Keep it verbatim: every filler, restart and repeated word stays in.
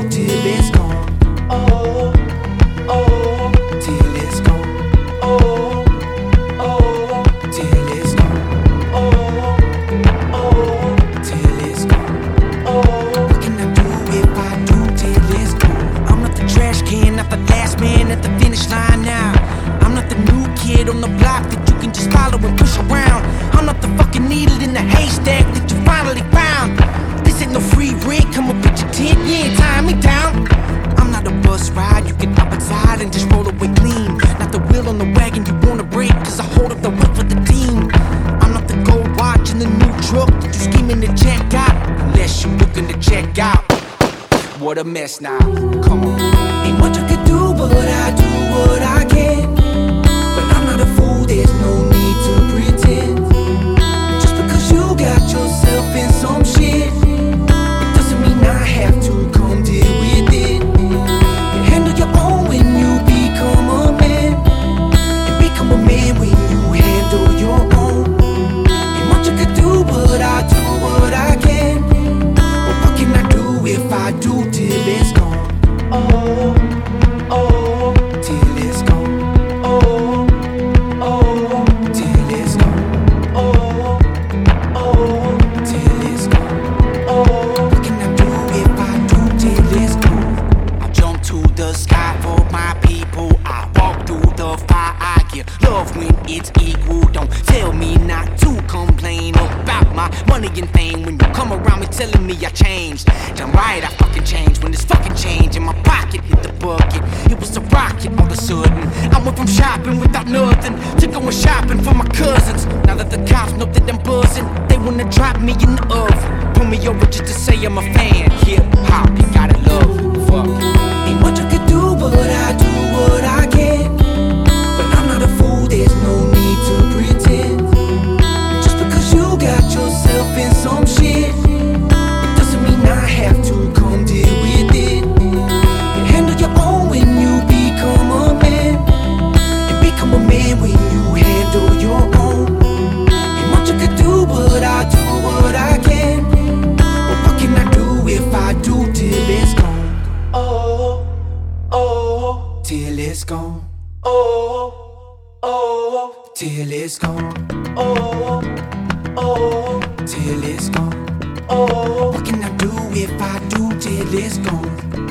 do till it's gone? Oh, oh, till it's gone. Oh, oh, till it's gone. Oh, oh, till it's gone. Oh, what can I do if I do till it's gone? I'm not the trash can, not the last man at the finish line now. I'm not the new kid on the block that you can just follow and push around. I'm not the fucking needle in the haystack that you finally found. This ain't no free rent, come up with your tent, you ain't tying me down. I'm not a bus ride, you can hop inside and just roll away clean. Not the wheel on the wagon you wanna break, cause I hold up the whip for the team. I'm not the gold watch in the new truck that you scheming to check out. Unless you looking to check out. What a mess now, come on. Ain't much I can do, but I do what I can. But I'm not a fool, there's no need to pretend. Just because you got yourself in some shit, it doesn't mean I have to come deal with it. You handle your own when you become a man, and become a man when you handle your own. Ain't much I can do, but I do what I can. But what can I do if I do till it's gone? Oh, oh, till it's gone. Oh, oh, till it's gone. Oh, oh, till it's gone. Oh, what can I do if I do till it's gone? I jump to the sky for my people. I walk through the fire. I give love when it's equal. Don't tell me not to complain about my money and fame. When you come around me telling me I changed, damn right I fucking changed. When this fucking change in my pocket hit the bucket, it was a rocket all of a sudden. I went from shopping without nothing to going shopping for my cousins. Now that the cops know that I'm buzzing, they wanna drop me in the oven. Pull me over just to say I'm a fan. Hip hop, you gotta love it. Fuck it. Ain't much I can do, but I do what I can. But I'm not a fool, there's no need to pretend. Just because you got yourself in some shit, it doesn't mean I have to come deal with it. You handle your own when you become a man, and become a man when you handle your own. Ain't much I can do, but I do what I can. But what can I do if I do till it's gone? Oh, oh, till it's gone. Oh, oh, till it's gone. Oh, oh, till it's gone. Oh, what can I do if I do till it's gone?